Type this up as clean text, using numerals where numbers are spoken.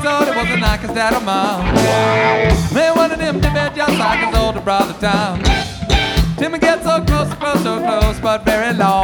thought it was a nice dad or mom. Man, one of them bed just like his older brother Tom. Timmy gets so close, so close, but very long.